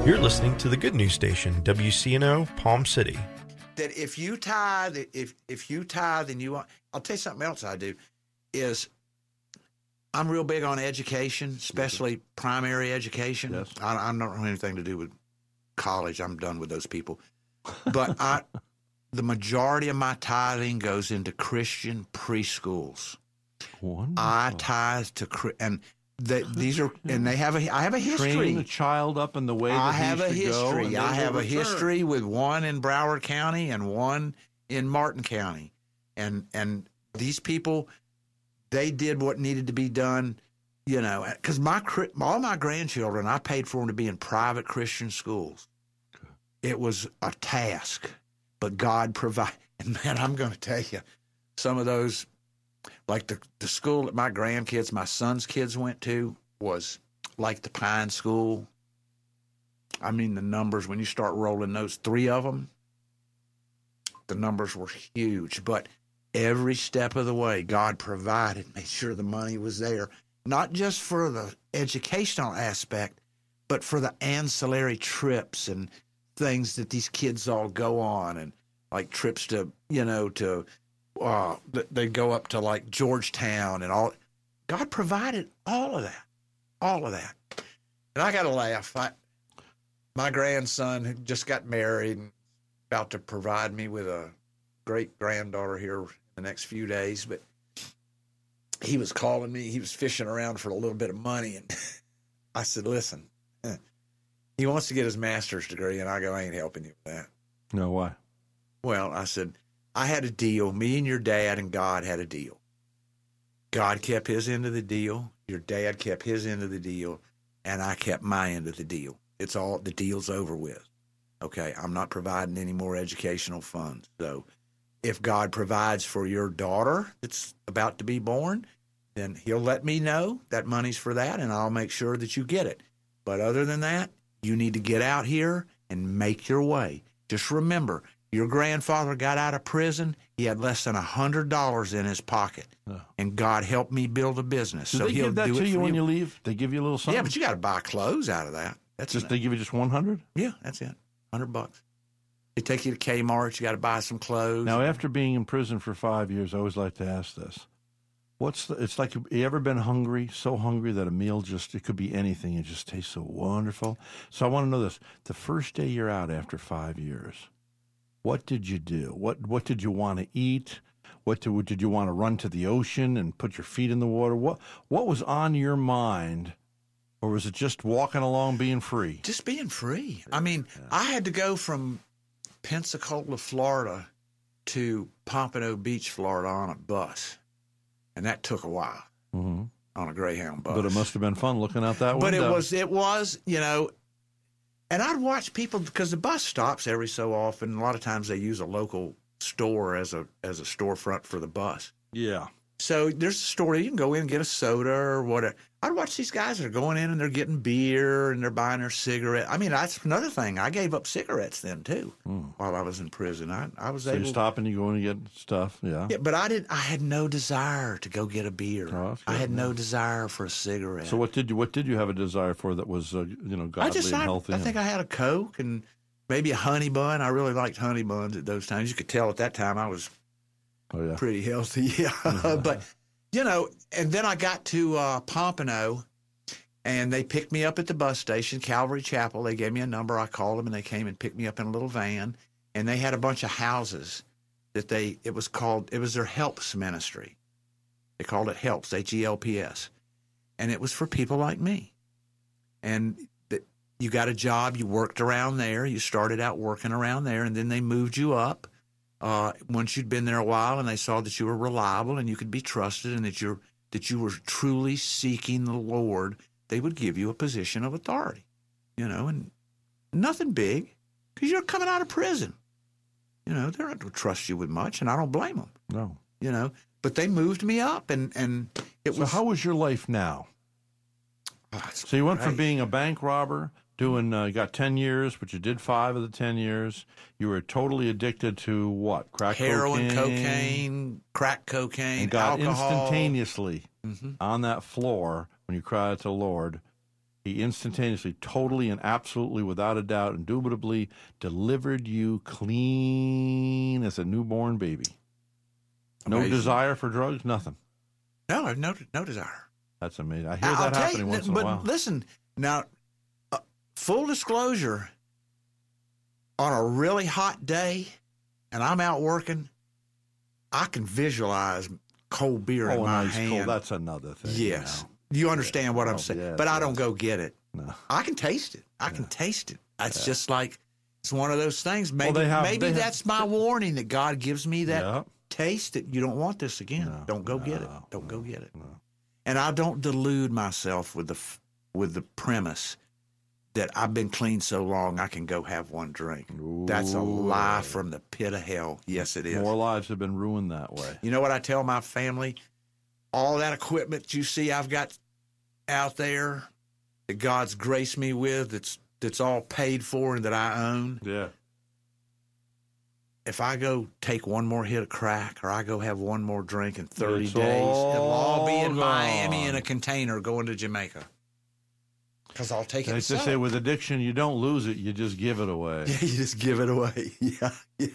You're listening to the Good News Station, WCNO, Palm City. That if you tithe, if you tithe and you want, I'll tell you something else I do, is I'm real big on education, especially primary education. Yes. I don't have anything to do with college. I'm done with those people. But the majority of my tithing goes into Christian preschools. Wonderful. I tithe to and these are and they have I have a history. Train the child up in the way that I have a he should go, history. and I they have will a return. history with one in Broward County and one in Martin County, and these people, they did what needed to be done, you know. Because all my grandchildren, I paid for them to be in private Christian schools. It was a task, but God provided. And man, I'm going to tell you, some of those. Like the school that my grandkids, my son's kids went to was like the Pine School. I mean, the numbers, when you start rolling those, 3 of them, the numbers were huge. But every step of the way, God provided, made sure the money was there, not just for the educational aspect, but for the ancillary trips and things that these kids all go on, and like trips to, you know, they go up to like Georgetown and all. God provided all of that. And I got to laugh. My grandson who just got married and about to provide me with a great granddaughter here in the next few days, but he was calling me. He was fishing around for a little bit of money, and I said, "Listen, he wants to get his master's degree," and I go, "I ain't helping you with that." No, why? Well, I said, I had a deal. Me and your dad and God had a deal. God kept his end of the deal. Your dad kept his end of the deal. And I kept my end of the deal. It's all, the deal's over with. Okay, I'm not providing any more educational funds. So if God provides for your daughter that's about to be born, then he'll let me know that money's for that, and I'll make sure that you get it. But other than that, you need to get out here and make your way. Just remember, your grandfather got out of prison. He had less than $100 in his pocket, and God helped me build a business. Do so they he'll give that do to it you for when you leave? They give you a little something. Yeah, but you got to buy clothes out of that. That's just they give you just $100. Yeah, that's it. $100. They take you to Kmart. You got to buy some clothes. Now, after being in prison for 5 years, I always like to ask this: it's like, you ever been hungry, so hungry that a meal it could be anything, it just tastes so wonderful? So I want to know this: the first day you're out after 5 years, what did you do? What did you want to eat? Did you want to run to the ocean and put your feet in the water? What was on your mind, or was it just walking along, being free? Just being free. I mean, I had to go from Pensacola, Florida, to Pompano Beach, Florida, on a bus, and that took a while on a Greyhound bus. But it must have been fun looking out that window. But it was, you know. And I'd watch people, because the bus stops every so often. A lot of times they use a local store as a storefront for the bus. Yeah. So there's a store you can go in and get a soda or whatever. I'd watch these guys that are going in and they're getting beer and they're buying their cigarette. I mean, that's another thing. I gave up cigarettes then too while I was in prison. I was able. So you stop and you go and you get stuff. Yeah. Yeah, but I had no desire to go get a beer. Oh, I had no desire for a cigarette. So what did you have a desire for that was godly and healthy? I think I had a Coke and maybe a honey bun. I really liked honey buns at those times. You could tell at that time I was pretty healthy. Yeah. But, you know, and then I got to Pompano, and they picked me up at the bus station, Calvary Chapel. They gave me a number. I called them, and they came and picked me up in a little van. And they had a bunch of houses that it was their Helps ministry. They called it Helps, Helps. And it was for people like me. And you got a job, you worked around there, you started out working around there, and then they moved you up. Once you'd been there a while and they saw that you were reliable and you could be trusted and that you were truly seeking the Lord, they would give you a position of authority, you know, and nothing big, because you're coming out of prison. You know, they're not going to trust you with much, and I don't blame them. No. You know, but they moved me up, and it was. So how was your life now? So you went from being a bank robber, you got 10 years, but you did 5 of the 10 years. You were totally addicted to what? Heroin, cocaine, crack cocaine, and got alcohol. instantaneously on that floor when you cried out to the Lord. He instantaneously, totally, and absolutely, without a doubt, indubitably delivered you clean as a newborn baby. No Amazing. desire for drugs, nothing. No, I've no desire. That's amazing. I hear I'll that tell happening you, once in a but while. listen, now, full disclosure, on a really hot day, and I'm out working, I can visualize cold beer in my nice hand. cold. That's another thing. Yes. You understand what I'm saying. yes, but I don't yes. go get it. No. I can taste it. I can taste it. It's just like, it's one of those things. Maybe, they have- that's my warning that God gives me that Yeah. taste that you don't want this again. No, Don't go get it. no, Don't go get it. no. And I don't delude myself with the premise that I've been clean so long I can go have one drink. That's a lie from the pit of hell. Yes, it is. More lives have been ruined that way. You know what I tell my family? All that equipment you see I've got out there that God's graced me with, that's all paid for and that I own. Yeah. If I go take one more hit of crack or I go have one more drink in 30 It's days, it'll all be in all Miami gone. in a container going to Jamaica. Because I'll take it. They and just sell say it. with addiction, you don't lose it, you just give it away. Yeah, you just give it away. Yeah,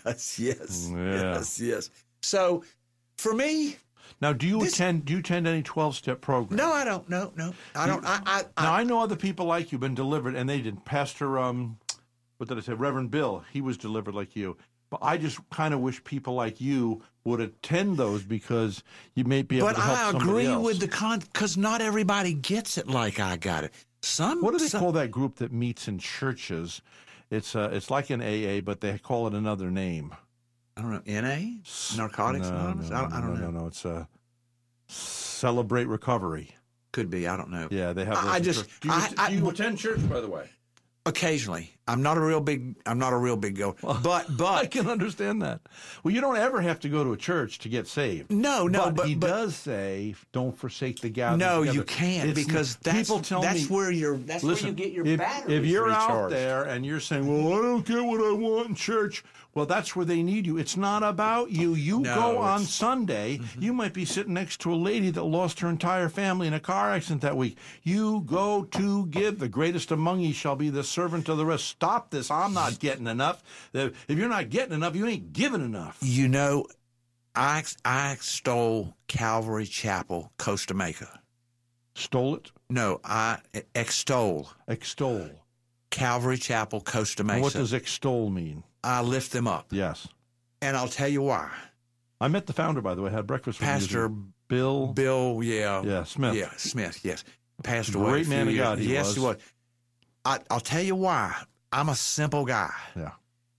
yes. So, for me, Now, do you This- attend any 12-step programs? no, I don't. No, I don't. Now, I know other people like you been delivered, and they didn't. Pastor, what did I say? Reverend Bill, he was delivered like you. But I just kind of wish people like you would attend those because you may be able But to help I somebody agree else. with because not everybody gets it like I got it. What do they call that group that meets in churches? It's like an AA, but they call it another name. I don't know. NA? Narcotics Anonymous? I don't know. No. It's Celebrate Recovery. Could be. I don't know. Yeah, they have. Those I in just- church. Do you attend church, by the way? Occasionally. I'm not a real big goer. But I can understand that. Well, you don't ever have to go to a church to get saved. no, but he does say, "Don't forsake the gathering." No, together." you can't It's- because that's people tell that's me. where that's Listen, where you get your if, batteries if you're out recharged. there and you're saying, "Well, I don't get what I want in church," well, that's where they need you. It's not about you. You No, go on it's- Sunday. You might be sitting next to a lady that lost her entire family in a car accident that week. You go to give. The greatest among you shall be the servant of the rest. Stop this. I'm not getting enough. If you're not getting enough, you ain't giving enough. You know, I stole Calvary Chapel, Costa Mesa. Stole it. No, I extol Extol. Calvary Chapel, Costa Mesa. And what does extol mean? I lift them up, Yes. and I'll tell you why. I met the founder, by the way. I had breakfast with Pastor Bill. Bill, Smith. Yeah, Smith, yes. Passed Great away. a few man of years- God he yes, was. he was. I'll tell you why. I'm a simple guy. Yeah.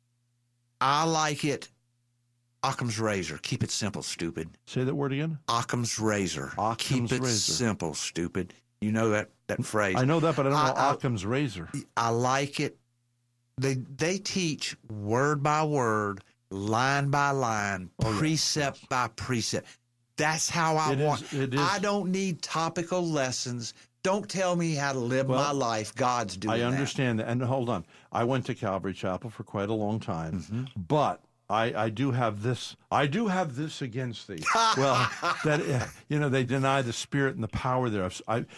I like it. Occam's razor. Keep it simple, stupid. Say that word again. Occam's razor. Occam's Keep it razor. simple, stupid. You know that phrase. I know that, but I don't know I- Occam's razor. I like it. They teach word by word, line by line, precept by precept. That's how I It want. is. I don't need topical lessons. Don't tell me how to live my life. God's doing I understand that. And hold on. I went to Calvary Chapel for quite a long time, but I do have this. I do have this against thee. Well, that they deny the spirit and the power thereof.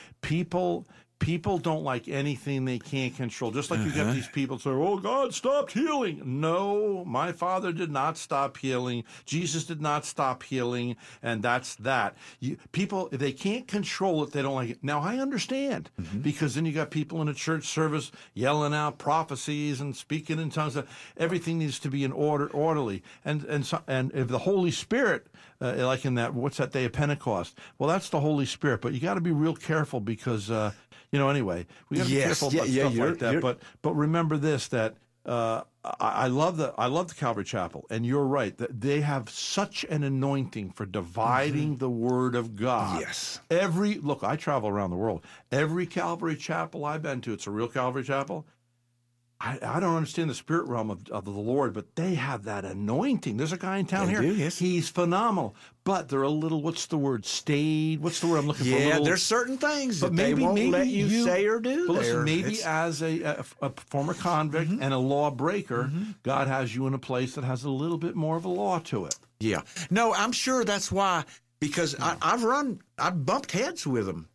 People don't like anything they can't control. Just like you get these people say, "Oh, God stopped healing." No, my Father did not stop healing. Jesus did not stop healing, and that's that. People, if they can't control it, they don't like it. Now, I understand, because then you got people in a church service yelling out prophecies and speaking in tongues. Everything needs to be in orderly. And if the Holy Spirit, like in that, what's that day of Pentecost? Well, that's the Holy Spirit, but you got to be real careful because. Anyway, we got to be careful about stuff like that. But remember this: that I love the Calvary Chapel, and you're right that they have such an anointing for dividing the Word of God. Yes. Look, I travel around the world. Every Calvary Chapel I've been to, it's a real Calvary Chapel. I don't understand the spirit realm of the Lord, but they have that anointing. There's a guy in town They here. do, yes. He's phenomenal, but they're a little. What's the word? Staid. What's the word I'm looking for? Yeah, Little, there's certain things but that they won't let you say or do. But listen, there. maybe It's- as a former convict and a lawbreaker, God has you in a place that has a little bit more of a law to it. Yeah. No, I'm sure that's why, because I've bumped heads with them.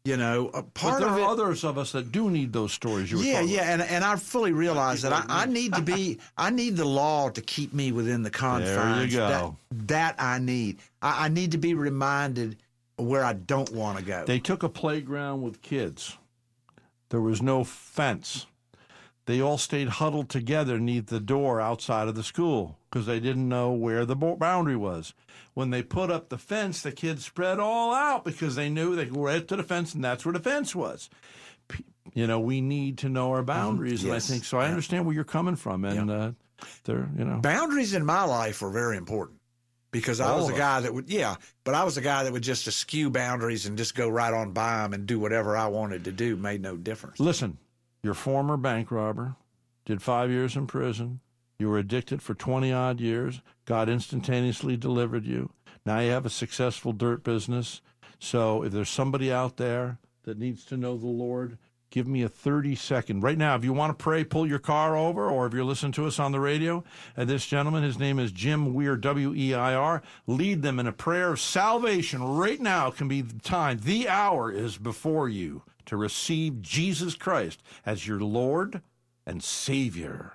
You know, But there are others of us that do need those stories. You were talking about. and I fully realize that I need to be. I need the law to keep me within the confines. There you go. That I need. I need to be reminded where I don't want to go. They took a playground with kids. There was no fence. They all stayed huddled together neath the door outside of the school because they didn't know where the boundary was. When they put up the fence, the kids spread all out because they knew they could go right to the fence, and that's where the fence was. You know, we need to know our boundaries, and I think so. I understand where you're coming from, and they're, you know, boundaries in my life are very important because I was a guy that would, but I was a guy that would just eschew boundaries and just go right on by them and do whatever I wanted to do. Made no difference. Listen, your former bank robber did 5 years in prison. You were addicted for 20-odd years. God instantaneously delivered you. Now you have a successful dirt business. So if there's somebody out there that needs to know the Lord, give me a 30-second. Right now, if you want to pray, pull your car over, or if you're listening to us on the radio, and this gentleman, his name is Jim Weir, W-E-I-R, lead them in a prayer of salvation. Right now can be the time. The hour is before you to receive Jesus Christ as your Lord and Savior.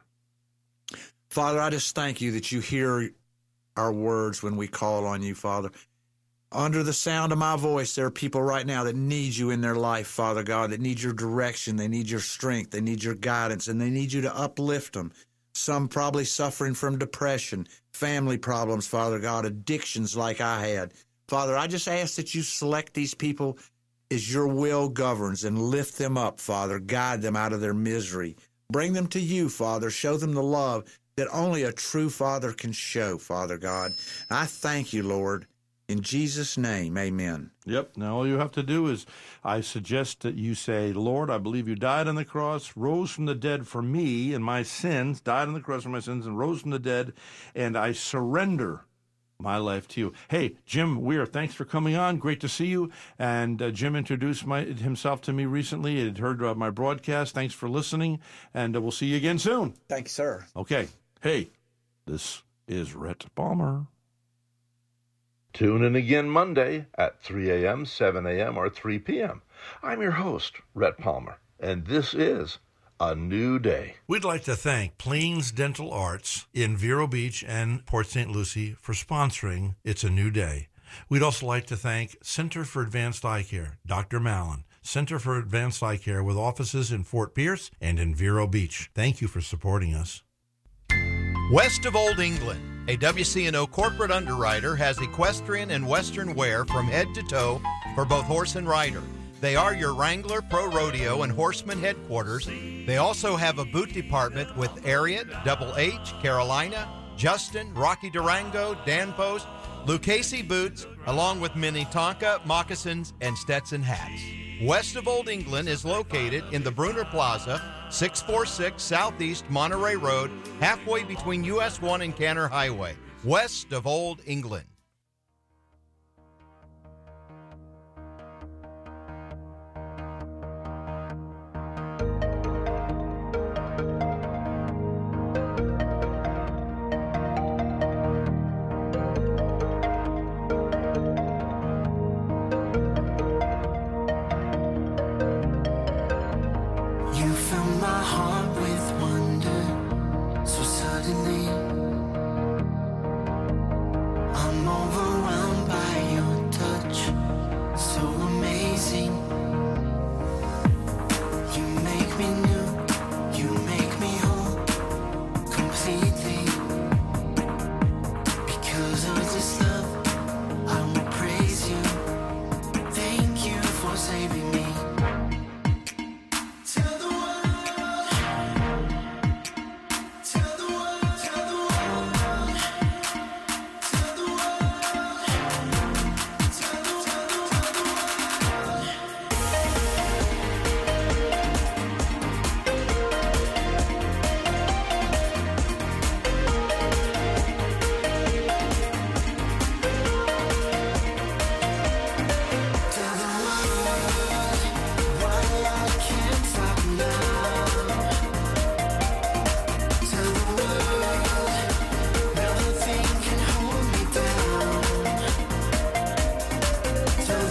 Father, I just thank you that you hear our words when we call on you, Father. Under the sound of my voice, there are people right now that need you in their life, Father God, that need your direction, they need your strength, they need your guidance, and they need you to uplift them. Some probably suffering from depression, family problems, Father God, addictions like I had. Father, I just ask that you select these people as your will governs and lift them up, Father. Guide them out of their misery. Bring them to you, Father. Show them the love that only a true Father can show, Father God. I thank you, Lord. In Jesus' name, amen. Yep. Now all you have to do is, I suggest that you say, Lord, I believe you died on the cross, rose from the dead for me and my sins, died on the cross for my sins and rose from the dead, and I surrender my life to you. Hey, Jim Weir, thanks for coming on. Great to see you. And Jim introduced himself to me recently. He had heard my broadcast. Thanks for listening, and we'll see you again soon. Thank you, sir. Okay. Hey, this is Rhett Palmer. Tune in again Monday at 3 a.m., 7 a.m., or 3 p.m. I'm your host, Rhett Palmer, and this is A New Day. We'd like to thank Plains Dental Arts in Vero Beach and Port St. Lucie for sponsoring It's a New Day. We'd also like to thank Center for Advanced Eye Care, Dr. Mallon, Center for Advanced Eye Care with offices in Fort Pierce and in Vero Beach. Thank you for supporting us. West of Old England, a WCNO corporate underwriter has equestrian and western wear from head to toe for both horse and rider. They are your Wrangler Pro Rodeo and Horseman headquarters. They also have a boot department with Ariat, Double H, Carolina, Justin, Rocky Durango, Danpost, Lucchese boots, along with Minnetonka, moccasins, and Stetson hats. West of Old England is located in the Bruner Plaza, 646 Southeast Monterey Road, halfway between US 1 and Canner Highway. West of Old England.